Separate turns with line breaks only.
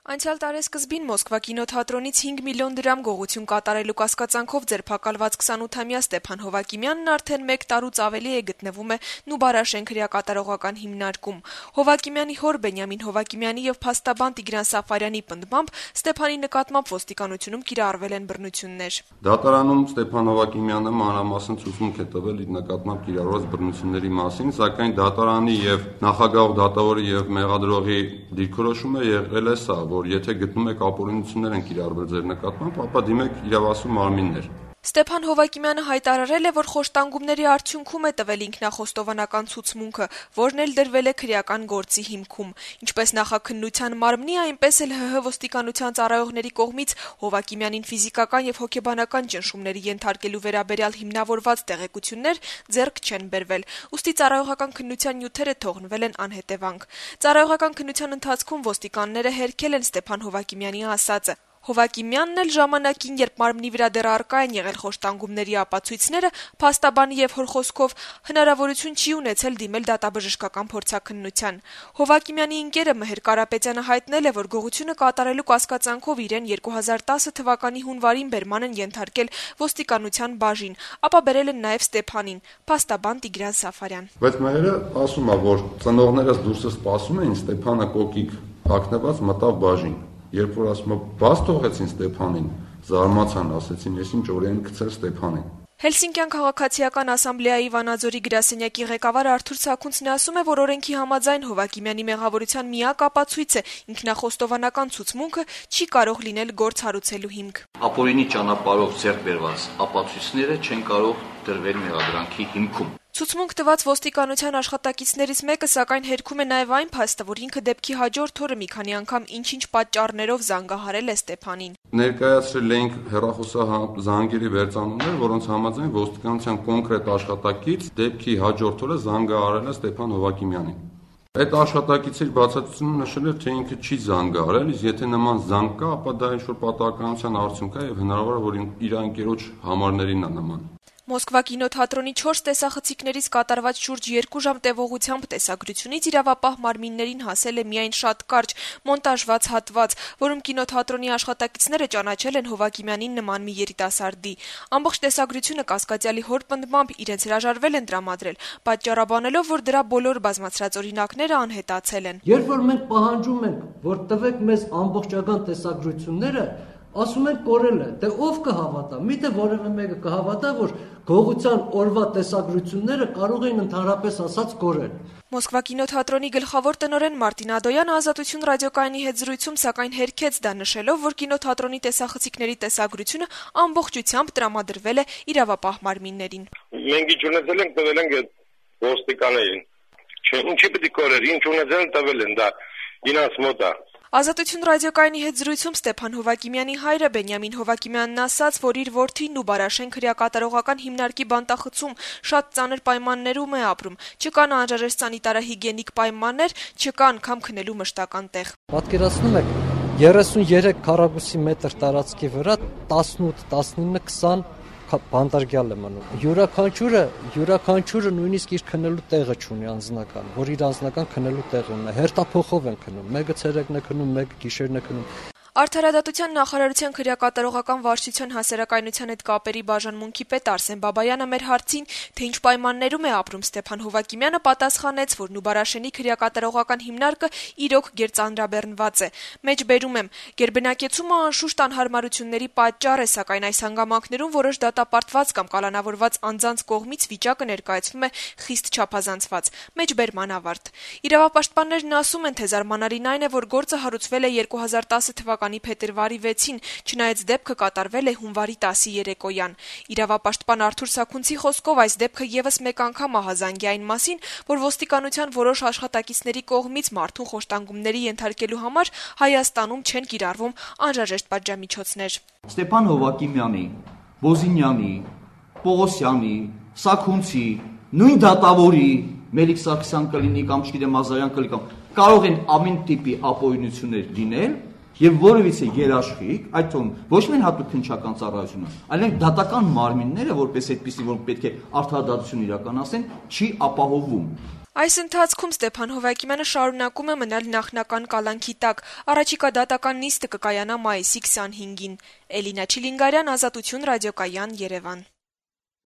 Անցյալ տարեսկզբին Մոսկվա կինոթատրոնից 5 միլիոն դրամ գողություն կատարելու կասկածանքով ձերբակալված 28-ամյա Ստեփան Հովակիմյանն արդեն 1 տարուց ավելի է գտնվում է Նուբարաշեն քրեակատարողական հիմնարկում։ Հովակիմյանի հոր Բենյամին Հովակիմյանի եւ փաստաբան Տիգրան Սաֆարյանի պնդմամբ Ստեփանի նկատմամբ ոստիկանությունում կիրառվել են բռնություններ։
Դատարանում Ստեփան Հովակիմյանը մանրամասն ցուցմունք է տվել իր նկատմամբ կիրառված բռնությունների մասին, սակայն դատարանի եւ նախագահ դատավորի եւ մեղադրողի դիրքորոշումը եղել է սա, որ եթե գտնում եք ապօրինություններ են կիրառվել ձեր նկատմամբ, ապա դիմեք իրավասու մարմիններ։
Ստեփան Հովակիմյանը հայտարարել է, որ խոշտանգումների արդյունքում է տվել ինքնախոստովանական ցուցմունքը, որն էլ դրվել է քրեական գործի հիմքում։ Ինչպես նախաքննության մարմնի, այնպես էլ ՀՀ ոստիկանության ծառայողների կողմից Հովակիմյանին ֆիզիկական եւ հոգեբանական ճնշումների ենթարկելու վերաբերյալ հիմնավորված տեղեկություններ ձեռք չեն բերվել։ Ուստի ծառայողական քննության նյութերը թողնվել են անհետևանք։ Ծառայողական քննության ընթացքում ոստիկանները հերքել են Ստեփան Հովակիմյանի ասածը։ Հովակիմյանն էլ ժամանակին, երբ մարմնի վրա դեռ առկա են եղել խոշտանգումների ապացույցները, փաստաբանի եւ հոր խոսքով հնարավորություն չի ունեցել դիմել դատաբժշկական փորձաքննության։ Հովակիմյանի ընկերը Մհեր Կարապետյանը հայտնել է, որ գողությունը կատարելու կասկածանքով իրեն 2010 թվականի հունվարին բերման են ենթարկել ոստիկանության բաժին, ապա բերել են նաեւ Ստեփանին, փաստաբան Տիգրան Սաֆարյան։
Բայց Մհերը ասում է, որ ծնողներս դուրսը սպասում էին, Ստեփանը կոկիկ հագնված մտավ բաժին։ Երբ որ ասում եմ, բաց թողեցին Ստեփանին, զարմացան, ասեցին, ես ինչ օր եմ գցել Ստեփանին։
Հելսինկյան քաղաքացիական ասամբլեայի Վանաձորի գրասենյակի ղեկավար Արթուր Սաքունցն ասում է, որ օրենքի համաձայն Հովակիմյանի մեղավորության միակ ապացույցը ինքնախոստովանական ցուցմունքը չի կարող լինել գործ հարուցելու հիմք։
Ապօրինի ճանապարհով ձեռք բերված ապացույցները չեն կարող դրվել մեղադրանքի հիմքում։
Ցուցմունք տված ոստիկանության աշխատակիցներից մեկը սակայն հերքում է նաև այն փաստը, որ ինքը դեպքի հաջորդ օրը մի քանի անգամ ինչ-ինչ պատճառներով զանգահարել է Ստեփանին։
Ներկայացրել էինք հեռախոսազանգերի վերծանումներ, որոնց համաձայն ոստիկանության կոնկրետ աշխատակից դեպքի հաջորդ օրը զանգահարել է Ստեփան Հովակիմյանին։ Այդ աշխատակիցի բացատրությունը նշել էր, թե ինքը չի զանգահարել, իսկ եթե նման զանգ կա, ապա դա ինչ-որ պատահականության արդյունք է եւ հնարավոր է, որ իր ընկերոջ համարներին է նման։
Մոսկվա կինոթատրոնի 4 տեսախցիկներից կատարված շուրջ 2 ժամ տևողությամբ տեսագրությունից իրավապահ մարմիններին հասել է միայն շատ կարճ մոնտաժված հատված, որում կինոթատրոնի աշխատակիցները ճանաչել են Հովակիմյանին նման մի երիտասարդի։ Ամբողջ տեսագրությունը կասկածյալի հոր պնդմամբ իրենց հրաժարվել են տրամադրել, պատճառաբանելով, որ դրա բոլոր բազմացրած օրինակները անհետացել են։
Երբ որ մենք պահանջում ենք, որ տվեք մեզ ամբողջական տեսագրությունները, ասում են կորել է, դե ով կհավատա, միթե որևէ մեկը կհավատա, որ գողության օրվա տեսագրությունները կարող էին ընդհանրապես ասած կորել։
Մոսկվա կինոթատրոնի գլխավոր տնօրեն Մարտին Ադոյանը Ազատություն ռադիոկայանի հետ զրույցում սակայն հերքեց դա նշելով, որ կինոթատրոնի տեսախցիկների տեսագրությունը ամբողջությամբ տրամադրվել է իրավապահ մարմիններին։
Մենք ինչ ունեցել ենք տվել ենք ոստիկաններին։ Ինչի՞ պետք է կորեր, ինչ ունեցել են տվել են դա ինձ մոտ է։
Ազատություն ռադիոկայանի հետ զրույցում Ստեփան Հովակիմյանի հայրը Բենյամին Հովակիմյանն ասաց, որ իր որդին Նուբարաշեն քրեակատարողական հիմնարկի բանտախցում շատ ծանր պայմաններում է ապրում։ Չկան անհրաժեշտ սանիտարահիգիենիկ պայմաններ, չկա անգամ քնելու մշտական տեղ։
Պատկերացնում եք 33 քառակուսի մետր տարածքի վրա 18, 19, 20 բանտարկյալ է մնում։ Յուրաքանչյուրը նույնիսկ իր քնելու տեղը չունի անձնական, որ իր անձնական քնելու տեղը ունի։ Հերթափոխով են քնում, մեկը ցերեկն է քնում, մեկը գիշերն է քնում։
Արդարադատության նախարարության քրեակատարողական վարչության հասարակայնության հետ կապերի բաժանմունքի պետ Արսեն Բաբայանը մեր հարցին, թե ինչ պայմաններում է ապրում Ստեփան Հովակիմյանը, պատասխանեց, որ Նուբարաշենի քրեակատարողական հիմնարկը իրոք գերծանրաբեռնված է։ Մեջբերում եմ, գերբնակեցումը անշուշտ անհարմարությունների պատճառ է, սակայն այս հանգամանքներում որոշ դատապարտված կամ կալանավորված անձանց կողմից վիճակը ներկայացվում է խիստ չափազանցված։ Մեջբերման ավարտ։ Իրավապաշտպաններն ասում են, թե զարմանալին այն է, որ գործը հարուցվել է 2010 թվականի փետրվարի 6-ին, չնայած դեպքը կատարվել է հունվարի 10-ի երեկոյան։ Իրավապաշտպան Արթուր Սաքունցի խոսքով այս դեպքը եւս մեկ անգամ ահազանգ է այն մասին, որ ոստիկանության որոշ աշխատակիցների կողմից մարդուն խոշտանգումների ենթարկելու համար Հայաստանում չեն կիրառվում անհրաժեշտ պատժամիջոցներ։
Ստեփան Հովակիմյանի, Բոզինյանի, Պողոսյանի, Սաքունցի, նույն դատավորի, Մելիք Սարգսյան կլինի կամ չգիտեմ Ազարյան կլինի, կարող են ամեն տիպի ապօրինություններ լինել եւ որևիցե երաշխիք, այդ թվում ոչ միայն հատուկ քննչական ծառայությունը, այլև դատական մարմինները, որպես այդպիսի, որ պետք է արդարադատություն իրականացնեն, չի ապահովում։
Այս ընթացքում Ստեփան Հովհակիմյանը շարունակում է մնալ նախնական կալանքի տակ։ Առաջիկա դատական նիստը կկայանա մայիսի 25-ին։ Էլինա Չիլինգարյան, Ազատություն ռադիոկայան, Երևան։